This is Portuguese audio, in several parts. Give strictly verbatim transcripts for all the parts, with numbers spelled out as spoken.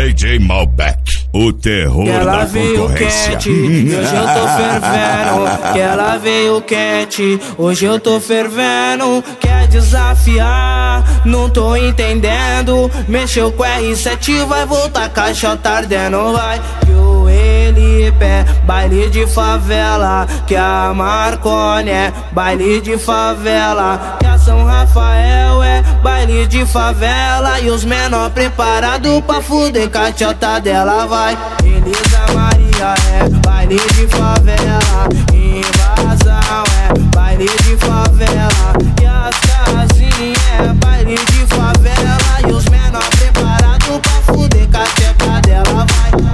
D J Malbec, o terror ela da veio concorrência. quente, hoje eu tô fervendo. Que ela veio quente, hoje eu tô fervendo. Quer desafiar, não tô entendendo. Mexeu com R sete, vai voltar caixota ardendo. Vai que o Elipe é baile de favela, que a Marconi é baile de favela, que a São Rafael é baile de favela. E os menor preparado pra fuder caixota dela. Vai Elisa Maria é baile de favela, Invasão é baile de favela, e as casinhas é baile de favela. E os menor preparado pra fuder caixota dela. Vai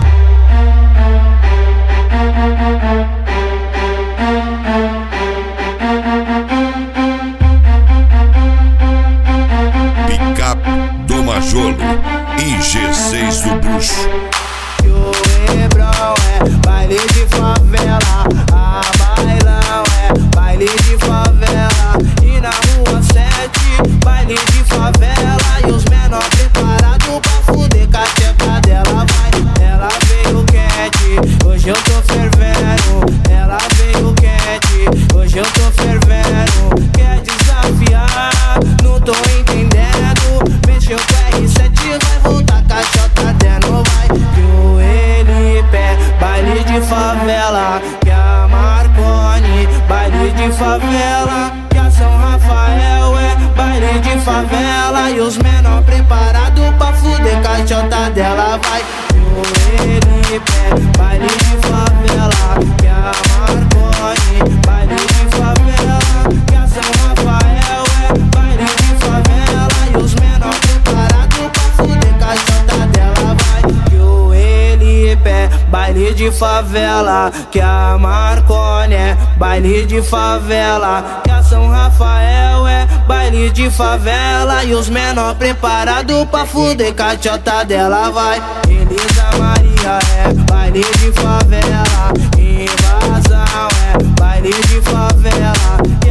Majolo e G seis do Bruxo. E o Hebrão é baile de favela, a Bailão é baile de favela, e na rua sete, baile de favela. E os menor preparados pra fuder com a tcheca dela. Vai, ela veio quente, hoje eu tô fervendo. Ela veio quente, hoje eu tô fervendo. Quer desafiar, não tô entendendo. Mexeu com R sete, vai voltar caixota dentro. Vai que o Elipe é baile de favela, que a Marconi baile de favela, que a São Rafael é baile de favela. E os menor preparado pra fuder caixota dela. Vai que o Elipe é baile de favela, que a Marconi baile de favela, que a São Rafael é baile de favela. E os menor preparado pra fuder caixota dela. Vai que o Elipe é baile de favela, que a Marconi é baile de favela, que a São Rafael é baile de favela. E os menor preparado pra fuder caixota dela. Vai Elisa Maria é baile de favela, Invasão é baile de favela,